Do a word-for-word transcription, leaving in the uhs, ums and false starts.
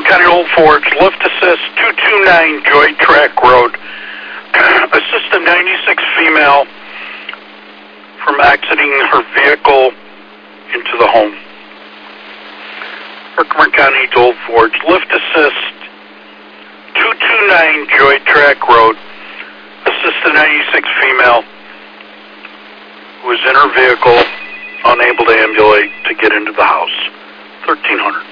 County Old Forge, lift assist two two nine Joy Track Road. Assist a ninety-six female from exiting her vehicle into the home. Herkimer County Old Forge, lift assist two two nine Joy Track Road. Assist a ninety-six female who was in her vehicle, unable to ambulate to get into the house. thirteen hundred.